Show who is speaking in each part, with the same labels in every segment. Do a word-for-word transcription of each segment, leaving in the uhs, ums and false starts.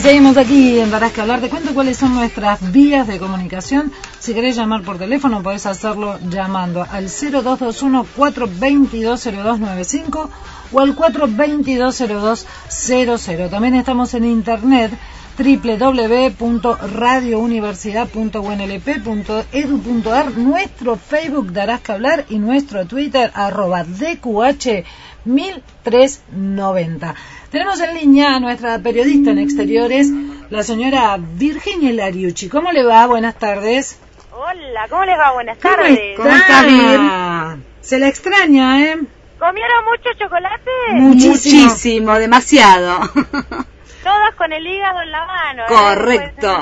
Speaker 1: seguimos aquí en Darás que Hablar. Te cuento cuáles son nuestras vías de comunicación. Si querés llamar por teléfono, podés hacerlo llamando al cero dos dos uno, cuatro dos dos, cero dos nueve cinco o al cuatro dos dos, cero dos cero cero. También estamos en internet, doble u doble u doble u punto radio universidad punto u n l p punto e d u punto a r, nuestro Facebook Darás que Hablar y nuestro Twitter arroba d q h mil trescientos noventa. Tenemos en línea a nuestra periodista en exteriores, la señora Virginia Lariucci. ¿Cómo le va? Buenas tardes.
Speaker 2: Hola, ¿cómo les va? Buenas tardes.
Speaker 1: ¿Cómo está? Ah, se la extraña, ¿eh?
Speaker 2: ¿Comieron mucho chocolate?
Speaker 1: Muchísimo,
Speaker 3: Muchísimo, demasiado.
Speaker 2: Todas con el hígado en la mano. ¿eh?
Speaker 3: Correcto.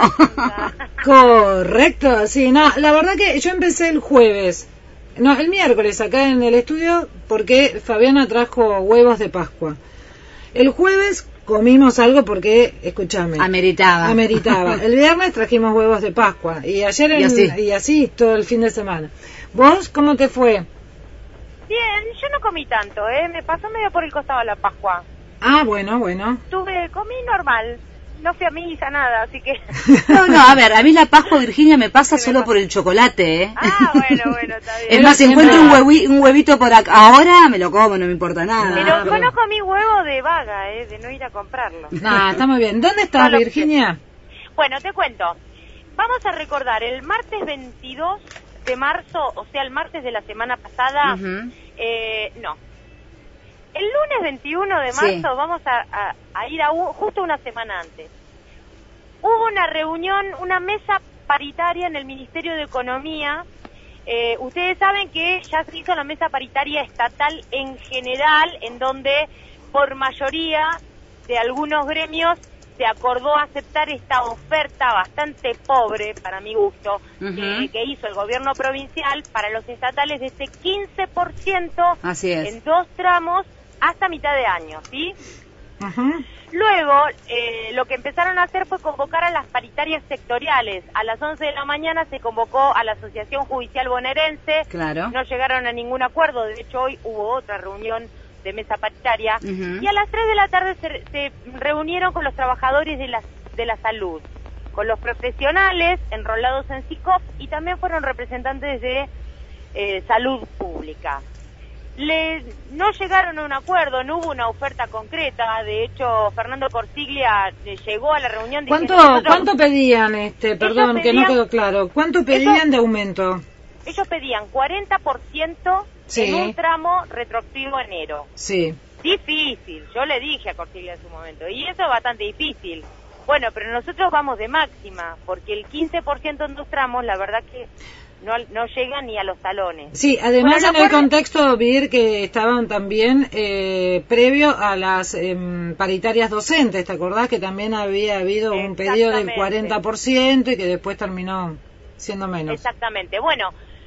Speaker 1: Correcto, sí, no, la verdad que yo empecé el jueves, no, el miércoles acá en el estudio porque Fabiana trajo huevos de Pascua. El jueves comimos algo porque, escúchame,
Speaker 3: Ameritaba.
Speaker 1: Ameritaba. El viernes trajimos huevos de Pascua y ayer en,
Speaker 3: y, así.
Speaker 1: y así todo el fin de semana. ¿Vos cómo te fue?
Speaker 2: Bien, yo no comí tanto, ¿eh? Me pasó medio por el costado la Pascua.
Speaker 1: Ah, bueno, bueno.
Speaker 2: Tuve, comí normal. No fui a misa, nada, así que...
Speaker 3: No, no, a ver, a mí la Pascua, Virginia, me pasa solo me por el chocolate, ¿eh?
Speaker 2: Ah, bueno, bueno, está bien.
Speaker 3: Es más, si encuentro un, huevi, un huevito por acá, ahora me lo como, no me importa nada.
Speaker 2: Pero yo no comí huevo de vaga, ¿eh? De no ir a comprarlo.
Speaker 1: Ah, está muy bien. ¿Dónde estás, no, Virginia?
Speaker 2: Que... Bueno, te cuento. Vamos a recordar, el martes veintidós de marzo, o sea, el martes de la semana pasada, uh-huh. eh, no. El lunes veintiuno de marzo sí. vamos a, a, a ir a un, justo una semana antes. Hubo una reunión, una mesa paritaria en el Ministerio de Economía. Eh, ustedes saben que ya se hizo la mesa paritaria estatal en general, en donde por mayoría de algunos gremios se acordó aceptar esta oferta bastante pobre, para mi gusto, uh-huh. que, que hizo el gobierno provincial para los estatales de este quince por ciento
Speaker 3: Así es.
Speaker 2: en dos tramos hasta mitad de año, ¿sí?
Speaker 1: Uh-huh.
Speaker 2: Luego, eh, lo que empezaron a hacer fue convocar a las paritarias sectoriales. A las once de la mañana se convocó a la Asociación Judicial Bonaerense.
Speaker 3: Claro.
Speaker 2: No llegaron a ningún acuerdo. De hecho, hoy hubo otra reunión de mesa paritaria.
Speaker 3: Uh-huh.
Speaker 2: Y a las tres de la tarde se, se reunieron con los trabajadores de la, de la salud, con los profesionales enrolados en SICOP y también fueron representantes de eh, salud pública. Le, no llegaron a un acuerdo, no hubo una oferta concreta. De hecho, Fernando Corsiglia llegó a la reunión
Speaker 1: diciendo...
Speaker 2: ¿Cuánto,
Speaker 1: nosotros... ¿Cuánto pedían, este, perdón, pedían, que no quedó claro? ¿Cuánto pedían ellos, de aumento?
Speaker 2: Ellos pedían cuarenta por ciento sí. en un tramo retroactivo a enero.
Speaker 1: Sí.
Speaker 2: Difícil, yo le dije a Corsiglia en su momento, y eso es bastante difícil. Bueno, pero nosotros vamos de máxima, porque el quince por ciento en dos tramos, la verdad que... No, no llegan ni a los talones.
Speaker 1: Sí, además bueno,
Speaker 2: no
Speaker 1: en el contexto, Vir, que estaban también eh, previo a las eh, paritarias docentes, ¿te acordás que también había habido un pedido del cuarenta por ciento y que después terminó siendo menos?
Speaker 2: Exactamente, bueno,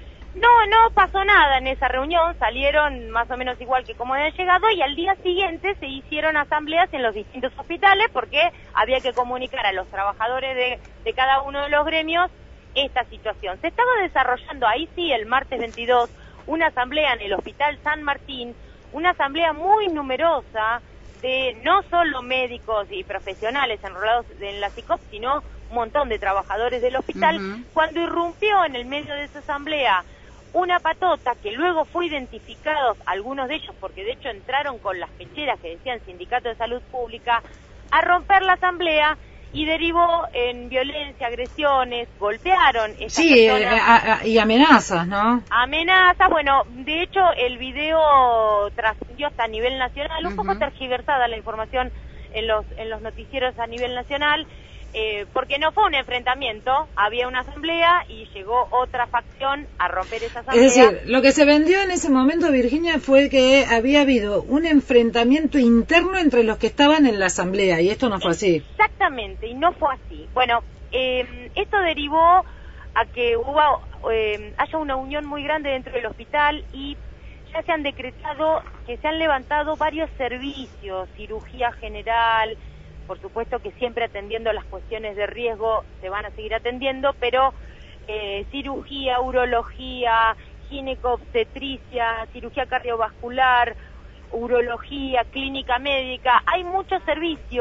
Speaker 2: no, no pasó nada en esa reunión, salieron más o menos igual que como habían llegado y al día siguiente se hicieron asambleas en los distintos hospitales porque había que comunicar a los trabajadores de, de cada uno de los gremios esta situación. Se estaba desarrollando ahí sí el martes veintidós una asamblea en el Hospital San Martín, una asamblea muy numerosa de no solo médicos y profesionales enrolados en la SICOP, sino un montón de trabajadores del hospital, uh-huh. cuando irrumpió en el medio de esa asamblea una patota que luego fue identificado, algunos de ellos, porque de hecho entraron con las pecheras que decían Sindicato de Salud Pública, a romper la asamblea y derivó en violencia, agresiones, golpearon estas
Speaker 1: sí,
Speaker 2: personas.
Speaker 1: Eh, a, a, y amenazas, ¿no?
Speaker 2: Amenazas, bueno, de hecho el video trascendió hasta a nivel nacional, uh-huh. un poco tergiversada la información en los en los noticieros a nivel nacional, eh, porque no fue un enfrentamiento, había una asamblea y llegó otra facción a romper esa asamblea.
Speaker 1: Es decir, lo que se vendió en ese momento, Virginia, fue que había habido un enfrentamiento interno entre los que estaban en la asamblea, y esto no fue así.
Speaker 2: Exactamente, y no fue así. Bueno, eh, esto derivó a que hubo eh, haya una unión muy grande dentro del hospital y ya se han decretado que se han levantado varios servicios, cirugía general, por supuesto que siempre atendiendo las cuestiones de riesgo se van a seguir atendiendo, pero eh, cirugía, urología, ginecobstetricia, cirugía cardiovascular, urología, clínica médica, hay muchos servicios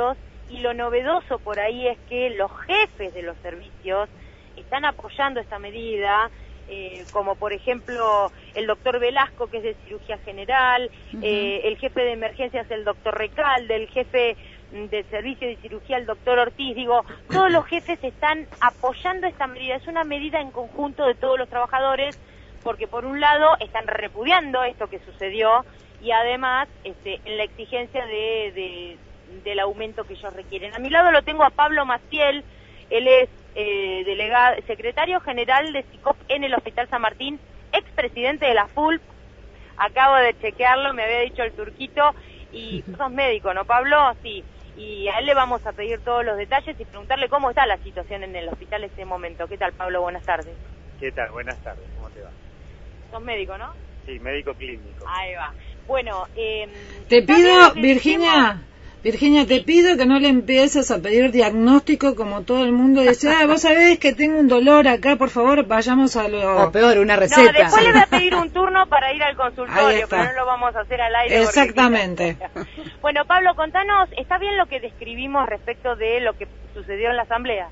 Speaker 2: y lo novedoso por ahí es que los jefes de los servicios están apoyando esta medida, eh, como por ejemplo el doctor Velasco, que es de cirugía general, uh-huh. eh, el jefe de emergencias, el doctor Recalde, el jefe del servicio de cirugía, el doctor Ortiz. Digo, todos los jefes están apoyando esta medida. Es una medida en conjunto de todos los trabajadores, porque por un lado están repudiando esto que sucedió y además este, en la exigencia de, de del aumento que ellos requieren. A mi lado lo tengo a Pablo Maciel, él es eh, delegado, secretario general de SICOP en el Hospital San Martín, expresidente de la F U L P. Acabo de chequearlo, me había dicho el turquito, y sos médico, ¿no, Pablo? Sí. Y a él le vamos a pedir todos los detalles y preguntarle cómo está la situación en el hospital en este momento. ¿Qué tal, Pablo? Buenas tardes.
Speaker 4: ¿Qué tal? Buenas tardes. ¿Cómo te va?
Speaker 2: Sos médico, ¿no?
Speaker 4: Sí, médico clínico.
Speaker 2: Ahí va. Bueno, eh...
Speaker 1: Te pido, Virginia... Virginia, te pido que no le empieces a pedir diagnóstico como todo el mundo dice, ah, vos sabés que tengo un dolor acá, por favor, vayamos a lo...
Speaker 3: O peor, una receta.
Speaker 2: No, después le voy a pedir un turno para ir al consultorio, pero no lo vamos a hacer al aire.
Speaker 1: Exactamente.
Speaker 2: Porque... Bueno, Pablo, contanos, ¿está bien lo que describimos respecto de lo que sucedió en la asamblea?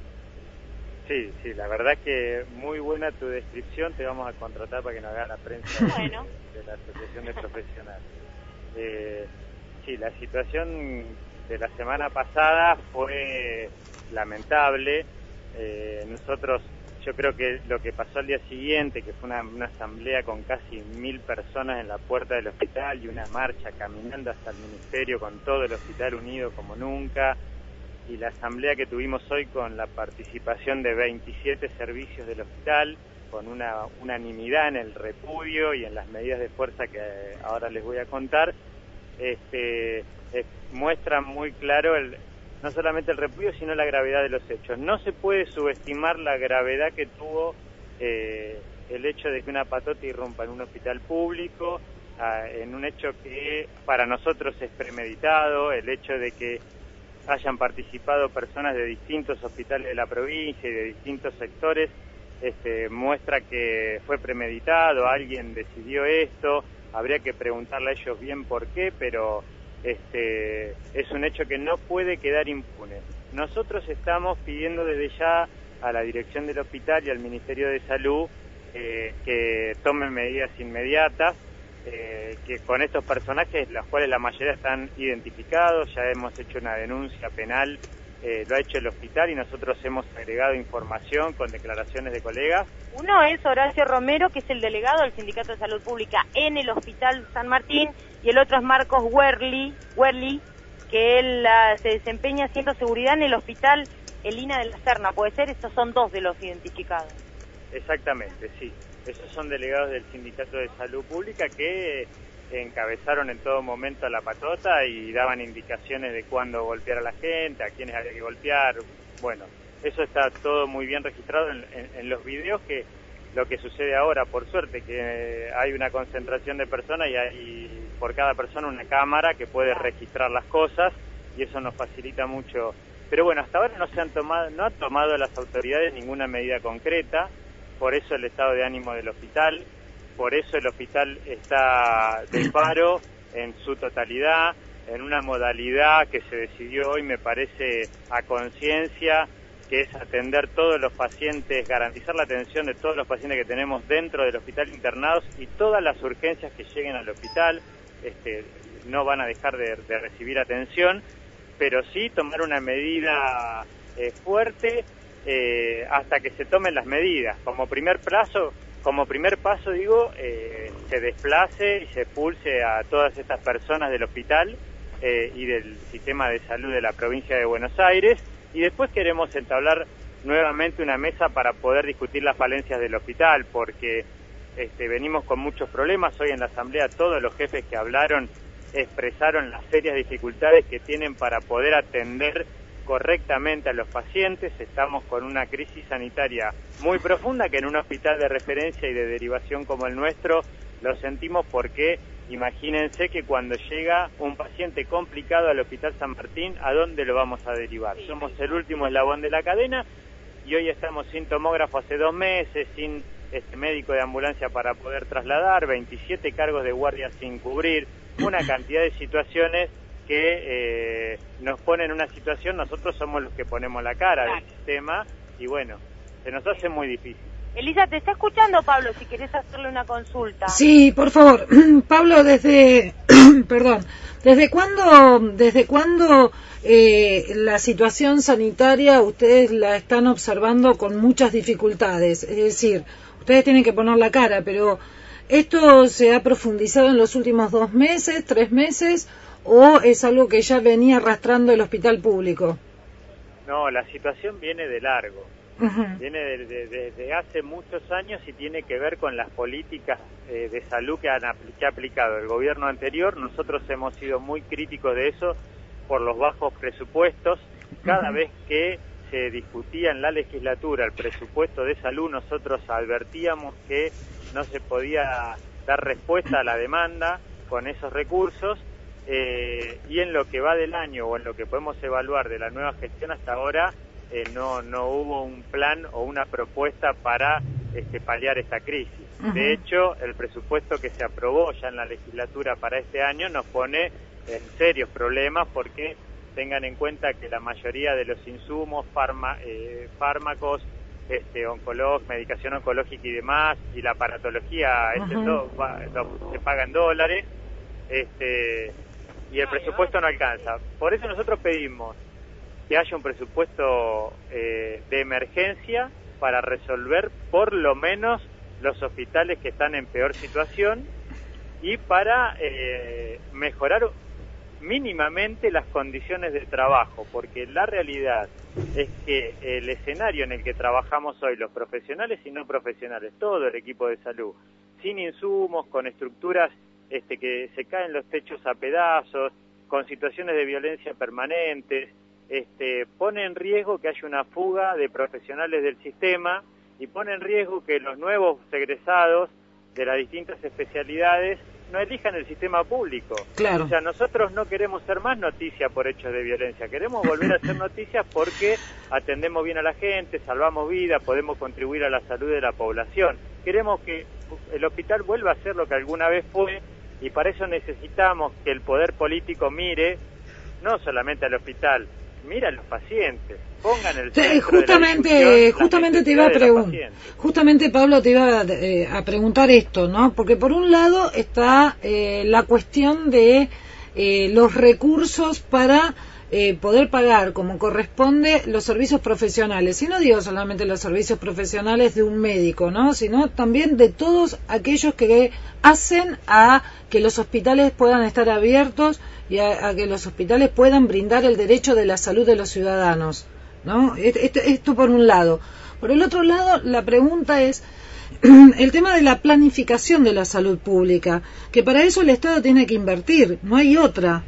Speaker 4: Sí, sí, la verdad que muy buena tu descripción, te vamos a contratar para que nos haga la prensa
Speaker 2: bueno.
Speaker 4: de, de la Asociación de Profesionales. Eh... Sí, la situación de la semana pasada fue lamentable. Eh, nosotros, yo creo que lo que pasó al día siguiente, que fue una, una asamblea con casi mil personas en la puerta del hospital y una marcha caminando hasta el ministerio con todo el hospital unido como nunca, y la asamblea que tuvimos hoy con la participación de veintisiete servicios del hospital, con una unanimidad en el repudio y en las medidas de fuerza que ahora les voy a contar, Este, eh, muestra muy claro el, no solamente el repudio, sino la gravedad de los hechos. No se puede subestimar la gravedad que tuvo eh, el hecho de que una patota irrumpa en un hospital público, ah, en un hecho que para nosotros es premeditado, el hecho de que hayan participado personas de distintos hospitales de la provincia y de distintos sectores, este, muestra que fue premeditado, alguien decidió esto. Habría que preguntarle a ellos bien por qué, pero este es un hecho que no puede quedar impune. Nosotros estamos pidiendo desde ya a la dirección del hospital y al Ministerio de Salud eh, que tomen medidas inmediatas, eh, que con estos personajes, los cuales la mayoría están identificados, ya hemos hecho una denuncia penal, eh, lo ha hecho el hospital y nosotros hemos agregado información con declaraciones de colegas.
Speaker 2: Uno es Horacio Romero, que es el delegado del Sindicato de Salud Pública en el Hospital San Martín, y el otro es Marcos Werli, Werli que él uh, se desempeña haciendo seguridad en el Hospital Elina de la Serna. ¿Puede ser? Estos son dos de los identificados.
Speaker 4: Exactamente, sí. Esos son delegados del Sindicato de Salud Pública que encabezaron en todo momento a la patota y daban indicaciones de cuándo golpear a la gente, a quiénes había que golpear. Bueno, eso está todo muy bien registrado en, en, en los videos, que lo que sucede ahora, por suerte, que hay una concentración de personas y hay por cada persona una cámara que puede registrar las cosas y eso nos facilita mucho. Pero bueno, hasta ahora no se han tomado, no han tomado las autoridades ninguna medida concreta, por eso el estado de ánimo del hospital, por eso el hospital está de paro en su totalidad, en una modalidad que se decidió hoy, me parece, a conciencia, que es atender todos los pacientes, garantizar la atención de todos los pacientes que tenemos dentro del hospital internados y todas las urgencias que lleguen al hospital este, no van a dejar de, de recibir atención, pero sí tomar una medida eh, fuerte eh, hasta que se tomen las medidas. Como primer paso, como primer paso digo, eh, se desplace y se expulse a todas estas personas del hospital eh, y del sistema de salud de la provincia de Buenos Aires. Y después queremos entablar nuevamente una mesa para poder discutir las falencias del hospital, porque este, venimos con muchos problemas. Hoy en la asamblea todos los jefes que hablaron expresaron las serias dificultades que tienen para poder atender correctamente a los pacientes. Estamos con una crisis sanitaria muy profunda que en un hospital de referencia y de derivación como el nuestro lo sentimos, porque imagínense que cuando llega un paciente complicado al Hospital San Martín, ¿a dónde lo vamos a derivar? Somos el último eslabón de la cadena y hoy estamos sin tomógrafo hace dos meses, sin este médico de ambulancia para poder trasladar, veintisiete cargos de guardia sin cubrir, una cantidad de situaciones que eh, nos pone en una situación, nosotros somos los que ponemos la cara del sistema y bueno, se nos hace muy difícil.
Speaker 2: Elisa, te está escuchando Pablo, si querés hacerle una consulta.
Speaker 1: Sí, por favor. Pablo, desde, perdón, ¿desde cuándo, desde cuándo eh, la situación sanitaria ustedes la están observando con muchas dificultades? Es decir, ustedes tienen que poner la cara, pero ¿esto se ha profundizado en los últimos dos meses, tres meses, o es algo que ya venía arrastrando el hospital público?
Speaker 4: No, la situación viene de largo.
Speaker 1: Uh-huh.
Speaker 4: Viene desde de, de, de hace muchos años y tiene que ver con las políticas eh, de salud que, han, que ha aplicado el gobierno anterior. Nosotros hemos sido muy críticos de eso por los bajos presupuestos. Cada uh-huh. vez que se discutía en la legislatura el presupuesto de salud, nosotros advertíamos que no se podía dar respuesta a la demanda con esos recursos. Eh, y en lo que va del año o en lo que podemos evaluar de la nueva gestión hasta ahora, Eh, no no hubo un plan o una propuesta para este, paliar esta crisis. Uh-huh. De hecho, el presupuesto que se aprobó ya en la legislatura para este año nos pone en serios problemas porque tengan en cuenta que la mayoría de los insumos, farma, eh, fármacos, este, oncolog, medicación oncológica y demás, y la aparatología, uh-huh. este, todo, va, todo, se paga en dólares, este, y el presupuesto no alcanza. Por eso nosotros pedimos que haya un presupuesto eh, de emergencia para resolver por lo menos los hospitales que están en peor situación y para eh, mejorar mínimamente las condiciones de trabajo, porque la realidad es que el escenario en el que trabajamos hoy, los profesionales y no profesionales, todo el equipo de salud, sin insumos, con estructuras este, que se caen los techos a pedazos, con situaciones de violencia permanentes, Este, pone en riesgo que haya una fuga de profesionales del sistema y pone en riesgo que los nuevos egresados de las distintas especialidades no elijan el sistema público.
Speaker 1: Claro.
Speaker 4: O sea, nosotros no queremos ser más noticia por hechos de violencia, queremos volver a ser noticias porque atendemos bien a la gente, salvamos vidas, podemos contribuir a la salud de la población. Queremos que el hospital vuelva a ser lo que alguna vez fue y para eso necesitamos que el poder político mire no solamente al hospital, mira a los pacientes, pongan el centro
Speaker 1: justamente
Speaker 4: de la discusión,
Speaker 1: justamente te iba a preguntar justamente Pablo te iba eh, a preguntar esto, ¿no? Porque por un lado está eh, la cuestión de eh, los recursos para eh, poder pagar como corresponde los servicios profesionales, y no digo solamente los servicios profesionales de un médico, ¿no? Sino también de todos aquellos que hacen a que los hospitales puedan estar abiertos y a, a que los hospitales puedan brindar el derecho de la salud de los ciudadanos, ¿no? Esto, esto por un lado. Por el otro lado, la pregunta es el tema de la planificación de la salud pública, que para eso el Estado tiene que invertir, no hay otra.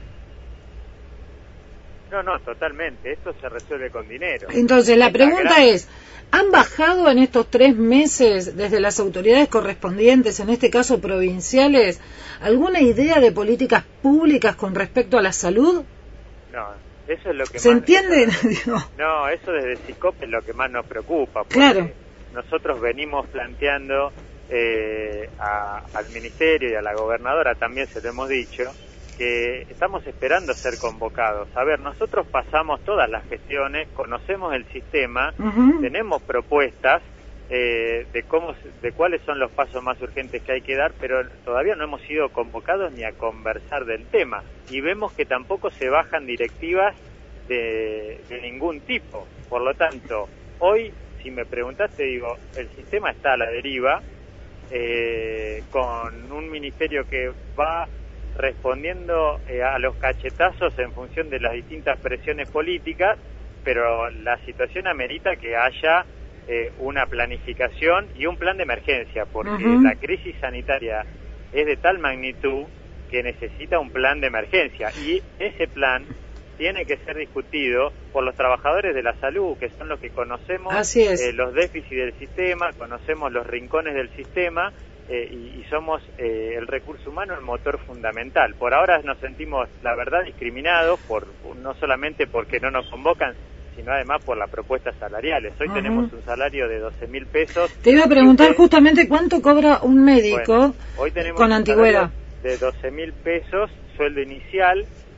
Speaker 4: No, no, totalmente, esto se resuelve con dinero.
Speaker 1: Entonces, la pregunta es, ¿han bajado en estos tres meses desde las autoridades correspondientes, en este caso provinciales, alguna idea de políticas públicas con respecto a la salud?
Speaker 4: No, eso es lo que
Speaker 1: ¿Se
Speaker 4: más...
Speaker 1: entiende?
Speaker 4: Eso, no, eso desde SICOP es lo que más nos preocupa. Porque
Speaker 1: claro.
Speaker 4: Nosotros venimos planteando eh, a, al Ministerio y a la gobernadora, también se lo hemos dicho, que estamos esperando ser convocados. A ver, nosotros pasamos todas las gestiones, conocemos el sistema, uh-huh. tenemos propuestas eh, de cómo, de cuáles son los pasos más urgentes que hay que dar, pero todavía no hemos sido convocados ni a conversar del tema. Y vemos que tampoco se bajan directivas de, de ningún tipo. Por lo tanto, hoy, si me preguntaste, digo, el sistema está a la deriva, eh, con un ministerio que va respondiendo eh, a los cachetazos en función de las distintas presiones políticas, pero la situación amerita que haya eh, una planificación y un plan de emergencia, porque uh-huh. la crisis sanitaria es de tal magnitud que necesita un plan de emergencia, y ese plan tiene que ser discutido por los trabajadores de la salud, que son los que conocemos eh, los déficits del sistema, conocemos los rincones del sistema, Eh, y, y somos eh, el recurso humano el motor fundamental. Por ahora nos sentimos, la verdad, discriminados, por no solamente porque no nos convocan, sino además por las propuestas salariales. Hoy uh-huh. tenemos un salario de doce mil pesos.
Speaker 1: Te iba a preguntar usted, justamente cuánto cobra un médico bueno,
Speaker 4: hoy tenemos
Speaker 1: con
Speaker 4: un
Speaker 1: antigüedad.
Speaker 4: De doce mil pesos, sueldo inicial,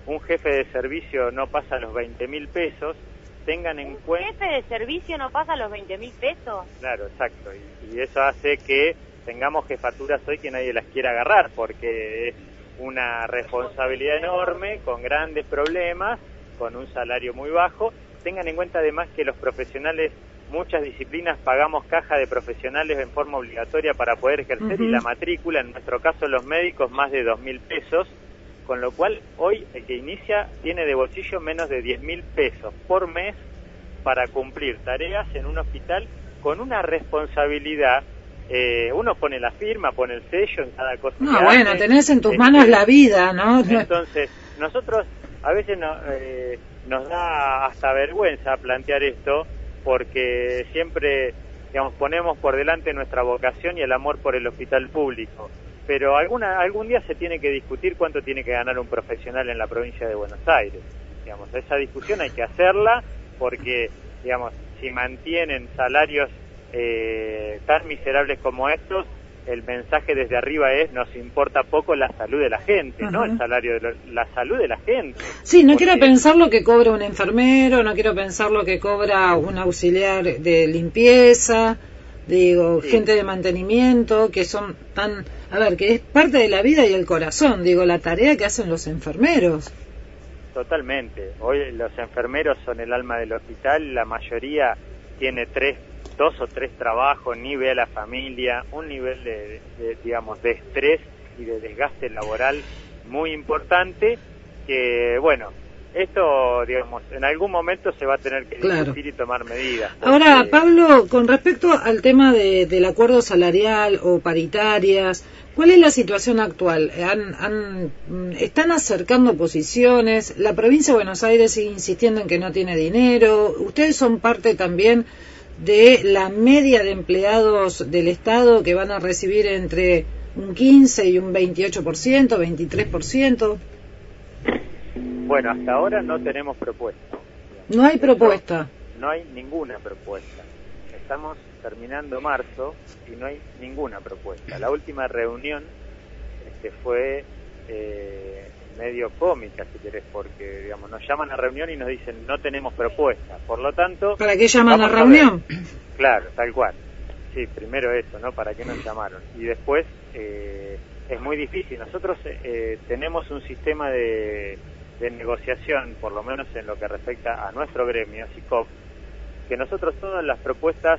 Speaker 4: un jefe de servicio no pasa los veinte mil pesos, tengan en cuenta...
Speaker 2: ¿Un jefe de servicio no pasa los veinte mil pesos?
Speaker 4: Claro, exacto, y, y eso hace que tengamos jefaturas hoy que nadie las quiera agarrar, porque es una responsabilidad enorme, con grandes problemas, con un salario muy bajo. Tengan en cuenta además que los profesionales, muchas disciplinas pagamos caja de profesionales en forma obligatoria para poder ejercer, uh-huh. y la matrícula, en nuestro caso los médicos, más de dos mil pesos, con lo cual hoy el que inicia tiene de bolsillo menos de diez mil pesos por mes para cumplir tareas en un hospital con una responsabilidad. Eh, uno pone la firma, pone el sello en cada cosa.
Speaker 1: No,
Speaker 4: que
Speaker 1: bueno,
Speaker 4: hace.
Speaker 1: tenés en tus
Speaker 4: este,
Speaker 1: manos la vida, ¿no?
Speaker 4: Entonces, nosotros a veces no, eh, nos da hasta vergüenza plantear esto, porque siempre, digamos, ponemos por delante nuestra vocación y el amor por el hospital público. Pero alguna, algún día se tiene que discutir cuánto tiene que ganar un profesional en la provincia de Buenos Aires. Digamos, esa discusión hay que hacerla, porque, digamos, si mantienen salarios eh, tan miserables como estos, el mensaje desde arriba es: nos importa poco la salud de la gente, uh-huh. no el salario, de lo, la salud de la gente.
Speaker 1: Sí, no
Speaker 4: porque...
Speaker 1: quiero pensar lo que cobra un enfermero, no quiero pensar lo que cobra un auxiliar de limpieza, digo, sí. gente de mantenimiento, que son tan, a ver, que es parte de la vida y el corazón, digo, la tarea que hacen los enfermeros.
Speaker 4: Totalmente. Hoy los enfermeros son el alma del hospital, la mayoría tiene tres, dos o tres trabajos, ni ve a la familia, un nivel de, de digamos, de estrés y de desgaste laboral muy importante, que, bueno, esto, digamos, en algún momento se va a tener que discutir, claro. y tomar medidas. Porque...
Speaker 1: Ahora, Pablo, con respecto al tema de, del acuerdo salarial o paritarias, ¿cuál es la situación actual? ¿Han, han, ¿Están acercando posiciones? La provincia de Buenos Aires sigue insistiendo en que no tiene dinero. ¿Ustedes son parte también de la media de empleados del Estado que van a recibir entre un quince y un veintiocho por ciento, veintitrés por ciento?
Speaker 4: Bueno, hasta ahora no tenemos propuesta.
Speaker 1: No hay propuesta.
Speaker 4: No, no hay ninguna propuesta. Estamos terminando marzo y no hay ninguna propuesta. La última reunión este, fue eh, medio cómica, si querés, porque, digamos, nos llaman a reunión y nos dicen: no tenemos propuesta. Por lo tanto...
Speaker 1: ¿Para qué llaman a reunión?
Speaker 4: A claro, tal cual. Sí, primero eso, ¿no? ¿Para qué nos llamaron? Y después eh, es muy difícil. Nosotros eh, tenemos un sistema de... de negociación, por lo menos en lo que respecta a nuestro gremio, SICOP, que nosotros todas las propuestas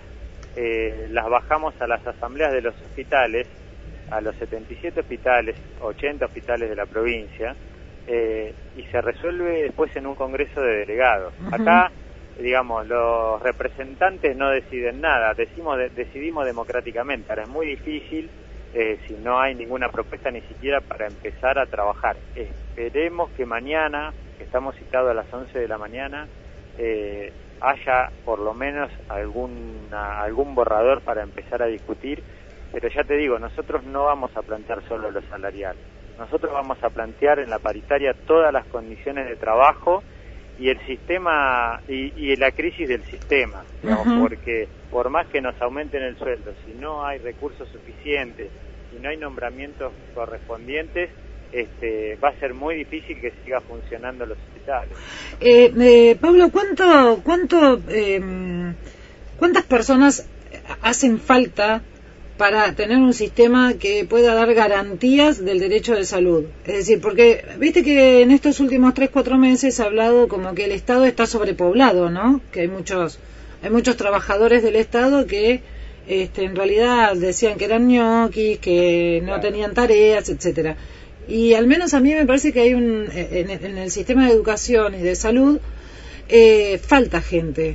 Speaker 4: eh, las bajamos a las asambleas de los hospitales, a los setenta y siete hospitales, ochenta hospitales de la provincia, eh, y se resuelve después en un congreso de delegados. Uh-huh. Acá, digamos, los representantes no deciden nada, decimos de, decidimos democráticamente. Ahora es muy difícil Eh, si no hay ninguna propuesta ni siquiera para empezar a trabajar. Esperemos que mañana, que estamos citados a las once de la mañana, eh, haya por lo menos alguna, algún borrador para empezar a discutir, pero ya te digo, nosotros no vamos a plantear solo lo salarial, nosotros vamos a plantear en la paritaria todas las condiciones de trabajo y el sistema y, y la crisis del sistema, digamos, uh-huh. porque por más que nos aumenten el sueldo, si no hay recursos suficientes, si no hay nombramientos correspondientes, este, va a ser muy difícil que siga funcionando los hospitales.
Speaker 1: Eh, eh, Pablo, ¿cuánto, cuánto, eh, cuántas personas hacen falta para tener un sistema que pueda dar garantías del derecho de salud? Es decir, porque viste que en estos últimos tres, cuatro meses se ha hablado como que el Estado está sobrepoblado, ¿no? Que hay muchos, hay muchos trabajadores del Estado que este, en realidad decían que eran ñoquis, que no tenían tareas, etcétera. Y al menos a mí me parece que hay un, en, en el sistema de educación y de salud, eh, falta gente.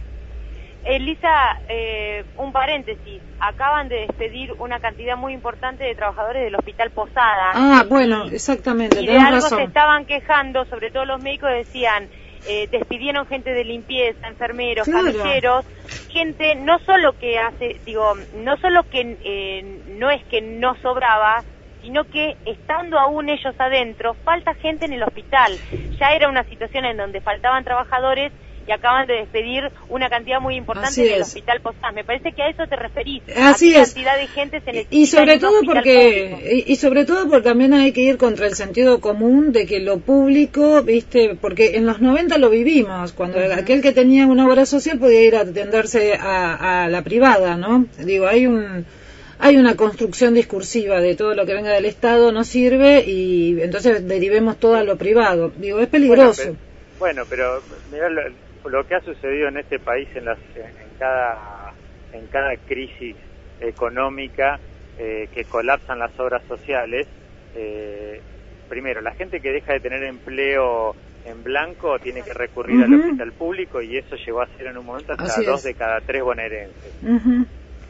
Speaker 2: Elisa, eh, un paréntesis, acaban de despedir una cantidad muy importante de trabajadores del Hospital Posada.
Speaker 1: Ah, bueno, exactamente,
Speaker 2: y de algo razón. Se estaban quejando, sobre todo los médicos decían, eh, despidieron gente de limpieza, enfermeros, claro. camilleros, gente no solo que hace, digo, no solo que eh, no es que no sobraba, sino que estando aún ellos adentro, falta gente en el hospital. Ya era una situación en donde faltaban trabajadores y acaban de despedir una cantidad muy importante
Speaker 1: Así
Speaker 2: del
Speaker 1: es.
Speaker 2: Hospital Postal. Me parece que a eso te referís.
Speaker 1: Así
Speaker 2: a qué
Speaker 1: es.
Speaker 2: cantidad de gente se necesita
Speaker 1: Y sobre
Speaker 2: en un
Speaker 1: todo
Speaker 2: hospital
Speaker 1: porque
Speaker 2: público.
Speaker 1: y, y sobre todo porque también hay que ir contra el sentido común de que lo público, viste, porque en los noventa lo vivimos, cuando
Speaker 3: Uh-huh.
Speaker 1: aquel que tenía una obra social podía ir a atenderse a, a la privada, ¿no? Digo, hay un hay una construcción discursiva de todo lo que venga del Estado no sirve y entonces derivemos todo a lo privado. Digo, es peligroso.
Speaker 4: Bueno, pero, bueno, pero mirá lo, lo que ha sucedido en este país en, las, en cada en cada crisis económica eh, que colapsan las obras sociales. Eh, primero, la gente que deja de tener empleo en blanco tiene que recurrir
Speaker 1: Uh-huh.
Speaker 4: al hospital público y eso llegó a ser en un momento hasta
Speaker 1: Así
Speaker 4: dos
Speaker 1: es.
Speaker 4: de cada tres bonaerenses.
Speaker 1: Uh-huh.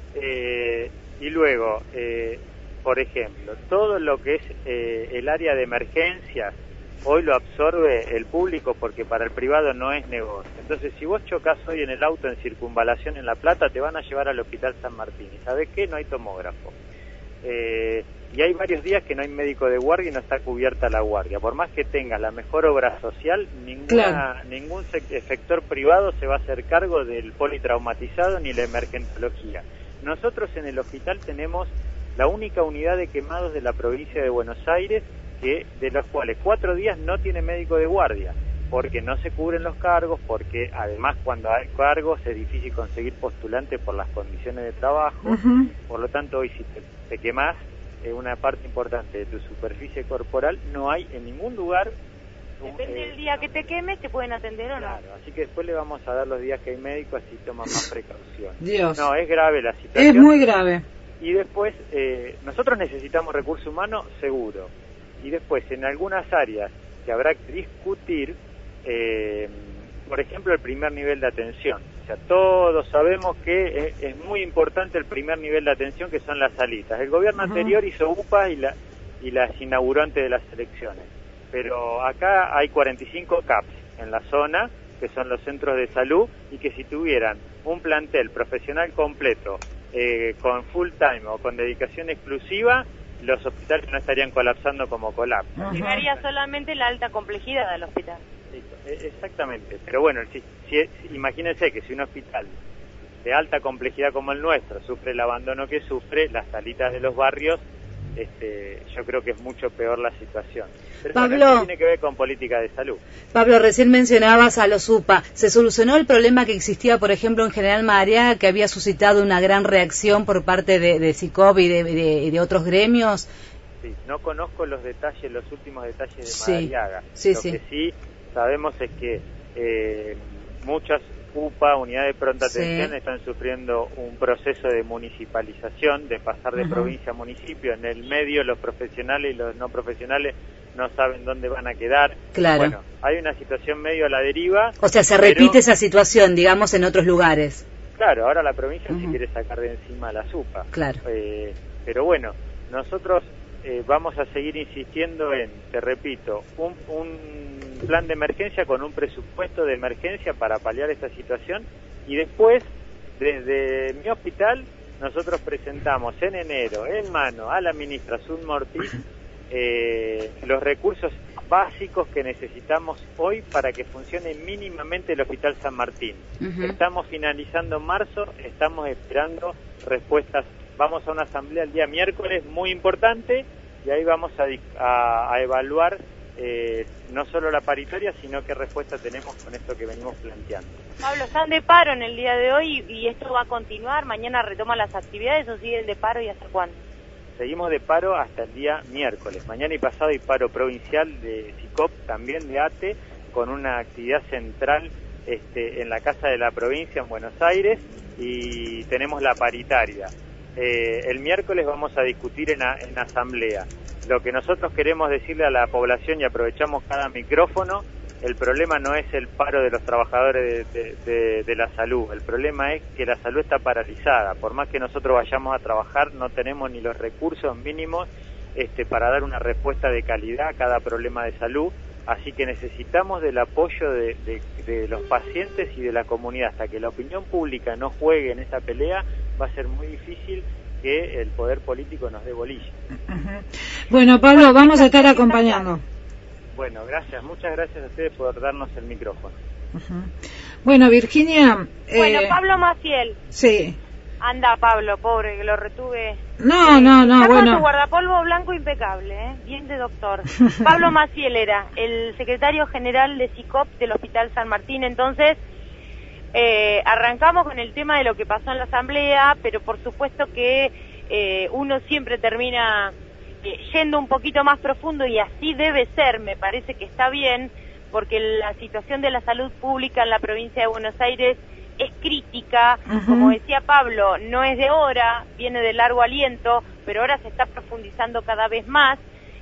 Speaker 4: Eh, y luego, eh, por ejemplo, todo lo que es eh, el área de emergencias, hoy lo absorbe el público porque para el privado no es negocio. Entonces, si vos chocas hoy en el auto en Circunvalación en La Plata, te van a llevar al Hospital San Martín. ¿Y sabés qué? No hay tomógrafo. Eh, y hay varios días que no hay médico de guardia y no está cubierta la guardia. Por más que tengas la mejor obra social, ninguna,
Speaker 1: Claro.
Speaker 4: ningún sector privado se va a hacer cargo del politraumatizado ni la emergentología. Nosotros en el hospital tenemos la única unidad de quemados de la provincia de Buenos Aires, que de los cuales cuatro días no tiene médico de guardia, porque no se cubren los cargos, porque además cuando hay cargos es difícil conseguir postulantes por las condiciones de trabajo.
Speaker 1: Uh-huh.
Speaker 4: Por lo tanto, hoy si te, te quemás eh, una parte importante de tu superficie corporal, no hay en ningún lugar.
Speaker 2: Depende
Speaker 4: eh,
Speaker 2: del día que te quemes, te pueden atender o no.
Speaker 4: Claro, así que después le vamos a dar los días que hay médico, así toman más precaución.
Speaker 1: Dios.
Speaker 4: No, es grave la situación.
Speaker 1: Es muy grave.
Speaker 4: Y después, eh, nosotros necesitamos recurso humano seguro. Y después, en algunas áreas que habrá que discutir, eh, por ejemplo, el primer nivel de atención. O sea, todos sabemos que es, es muy importante el primer nivel de atención, que son las salitas. El gobierno
Speaker 1: Ajá.
Speaker 4: anterior hizo U P A y, la, y las inauguró antes de las elecciones. Pero acá hay cuarenta y cinco C A Ps en la zona, que son los centros de salud, y que si tuvieran un plantel profesional completo, eh, con full time o con dedicación exclusiva, los hospitales no estarían colapsando como colapsan.
Speaker 1: Ajá.
Speaker 2: Llegaría solamente la alta complejidad del hospital.
Speaker 4: Exactamente, pero bueno, si, si, imagínense que si un hospital de alta complejidad como el nuestro sufre el abandono que sufre, las salitas de los barrios, este, yo creo que es mucho peor la situación. Pero
Speaker 3: Pablo,
Speaker 4: bueno, esto tiene que ver con política de salud.
Speaker 3: Pablo, recién mencionabas a los U P A. ¿Se solucionó el problema que existía, por ejemplo, en General Madariaga, que había suscitado una gran reacción por parte de, de SICOP y de, de, de otros gremios?
Speaker 4: Sí, no conozco los detalles, los últimos detalles de
Speaker 3: Sí,
Speaker 4: Madariaga.
Speaker 3: sí,
Speaker 4: Lo
Speaker 3: sí.
Speaker 4: que sí sabemos es que eh, muchas U P A, unidades de pronta
Speaker 3: Sí.
Speaker 4: atención, están sufriendo un proceso de municipalización, de pasar de
Speaker 1: Ujú.
Speaker 4: provincia a municipio. En el medio, los profesionales y los no profesionales no saben dónde van a quedar.
Speaker 3: Claro.
Speaker 4: Bueno, hay una situación medio a la deriva.
Speaker 3: O sea, se
Speaker 4: pero,
Speaker 3: repite esa situación, digamos, en otros lugares.
Speaker 4: Claro, ahora la provincia
Speaker 3: Ujú.
Speaker 4: se quiere sacar de encima a las U P A.
Speaker 3: Claro.
Speaker 4: Eh, pero bueno, nosotros eh, vamos a seguir insistiendo en, te repito, un, un plan de emergencia con un presupuesto de emergencia para paliar esta situación, y después, desde mi hospital, nosotros presentamos en enero, en mano, a la ministra Sun Mortiz, eh, los recursos básicos que necesitamos hoy para que funcione mínimamente el Hospital San Martín.
Speaker 3: Ujú.
Speaker 4: Estamos finalizando marzo, estamos esperando respuestas. Vamos a una asamblea el día miércoles muy importante y ahí vamos a, a, a evaluar eh, no solo la paritaria, sino qué respuesta tenemos con esto que venimos planteando.
Speaker 2: Pablo, están de paro en el día de hoy y esto va a continuar. Mañana retoman las actividades o siguen de paro y hasta cuándo.
Speaker 4: Seguimos de paro hasta el día miércoles. Mañana y pasado hay paro provincial de SICOP, también de ATE, con una actividad central este, en la Casa de la Provincia en Buenos Aires, y tenemos la paritaria. Eh, el miércoles vamos a discutir en, a, en asamblea. Lo que nosotros queremos decirle a la población, y aprovechamos cada micrófono, el problema no es el paro de los trabajadores de, de, de, de la salud, el problema es que la salud está paralizada. Por más que nosotros vayamos a trabajar, no tenemos ni los recursos mínimos este, para dar una respuesta de calidad a cada problema de salud, así que necesitamos del apoyo de, de, de los pacientes y de la comunidad. Hasta que la opinión pública no juegue en esa pelea, va a ser muy difícil que el poder político nos dé bolilla.
Speaker 1: Uh-huh. Bueno, Pablo, vamos a estar acompañando.
Speaker 4: Bueno, gracias, muchas gracias a ustedes por darnos el micrófono.
Speaker 1: Uh-huh. Bueno, Virginia...
Speaker 2: Bueno,
Speaker 1: eh,
Speaker 2: Pablo Maciel.
Speaker 1: Sí.
Speaker 2: Anda, Pablo, pobre, que lo retuve.
Speaker 1: No, no, no,
Speaker 2: Está
Speaker 1: bueno.
Speaker 2: con su guardapolvo blanco impecable, ¿eh? Bien de doctor. Pablo Maciel era el secretario general de SICOP del Hospital San Martín. Entonces, eh, arrancamos con el tema de lo que pasó en la asamblea, pero por supuesto que eh, uno siempre termina eh, yendo un poquito más profundo, y así debe ser. Me parece que está bien, porque la situación de la salud pública en la provincia de Buenos Aires es crítica. Uh-huh. Como decía Pablo, no es de ahora, viene de largo aliento, pero ahora se está profundizando cada vez más,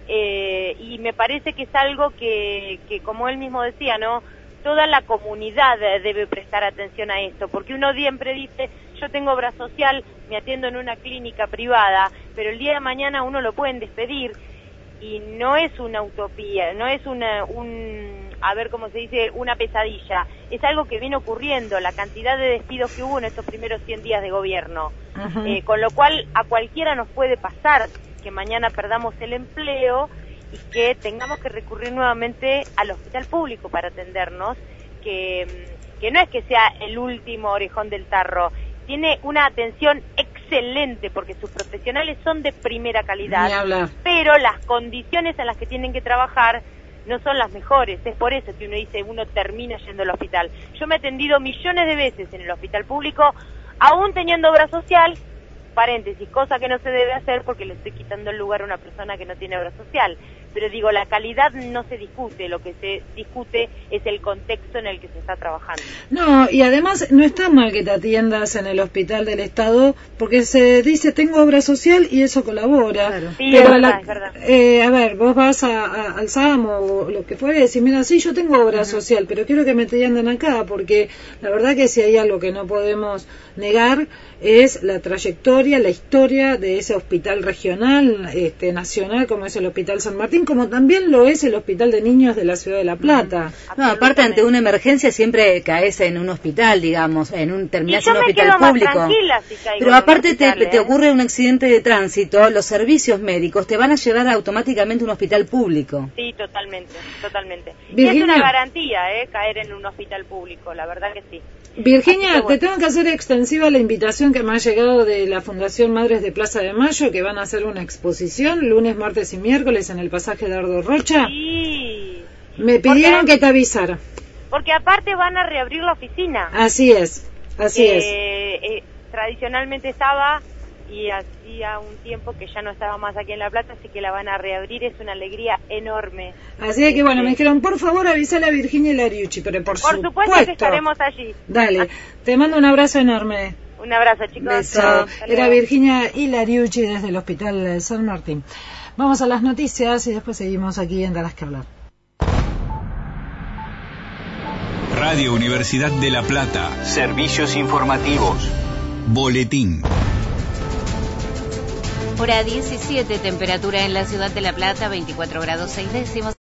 Speaker 2: eh, y me parece que es algo que, que, como él mismo decía, ¿no?, toda la comunidad debe prestar atención a esto, porque uno siempre dice, yo tengo obra social, me atiendo en una clínica privada, pero el día de mañana uno lo pueden despedir, y no es una utopía, no es una, un, a ver cómo se dice, una pesadilla, es algo que viene ocurriendo, la cantidad de despidos que hubo en estos primeros cien días de gobierno, uh-huh. eh, con lo cual a cualquiera nos puede pasar que mañana perdamos el empleo y que tengamos que recurrir nuevamente al hospital público para atendernos, que, que no es que sea el último orejón del tarro, tiene una atención excelente porque sus profesionales son de primera calidad, pero las condiciones en las que tienen que trabajar no son las mejores. Es por eso que uno dice, uno termina yendo al hospital. Yo me he atendido millones de veces en el hospital público, aún teniendo obra social, paréntesis, cosa que no se debe hacer porque le estoy quitando el lugar a una persona que no tiene obra social. Pero digo, la calidad no se discute, lo que se discute es el contexto en el que se está trabajando.
Speaker 1: No, y además no está mal que te atiendas en el hospital del Estado, porque se dice tengo obra social y eso colabora.
Speaker 2: Claro. Sí,
Speaker 1: pero
Speaker 2: es verdad,
Speaker 1: la,
Speaker 2: es verdad.
Speaker 1: Eh, a ver, vos vas a, a, al S A M o lo que fuere y decís, mira, sí, yo tengo obra uh-huh. social, pero quiero que me atiendan acá, porque la verdad que si hay algo que no podemos negar es la trayectoria, la historia de ese hospital regional, este, nacional, como es el Hospital San Martín, como también lo es el Hospital de Niños de la Ciudad de La Plata.
Speaker 3: No, aparte ante una emergencia siempre caes en un hospital, digamos, en un terminás en un hospital
Speaker 2: público.
Speaker 3: Más tranquila si caigo Pero aparte hospital, te, ¿eh? te ocurre un accidente de tránsito, los servicios médicos te van a llevar automáticamente a un hospital público.
Speaker 2: Sí, totalmente, totalmente.
Speaker 1: Virginia,
Speaker 2: y es una garantía, ¿eh? Caer en un hospital público, la verdad que sí.
Speaker 1: Virginia, que bueno, te tengo que hacer extensiva la invitación que me ha llegado de la Fundación Madres de Plaza de Mayo, que van a hacer una exposición lunes, martes y miércoles en el pasaje Dardo Rocha.
Speaker 2: Sí.
Speaker 1: Me pidieron
Speaker 2: porque,
Speaker 1: que te avisara.
Speaker 2: Porque aparte van a reabrir la oficina.
Speaker 1: Así es, así
Speaker 2: eh,
Speaker 1: es.
Speaker 2: Eh, tradicionalmente estaba y hacía un tiempo que ya no estaba más aquí en La Plata, así que la van a reabrir, es una alegría enorme.
Speaker 1: Así es que bueno, me dijeron, por favor avísale a Virginia Lariucci, pero por,
Speaker 2: por
Speaker 1: supuesto.
Speaker 2: Por supuesto que estaremos allí.
Speaker 1: Dale, te mando un abrazo enorme.
Speaker 2: Un abrazo, chicos.
Speaker 1: Beso. Era Virginia Lariucci desde el Hospital San Martín. Vamos a las noticias y después seguimos aquí en Darás que Hablar.
Speaker 5: Radio Universidad de La Plata. Servicios informativos. Boletín.
Speaker 6: Hora diecisiete, temperatura en la ciudad de La Plata, veinticuatro grados seis décimos.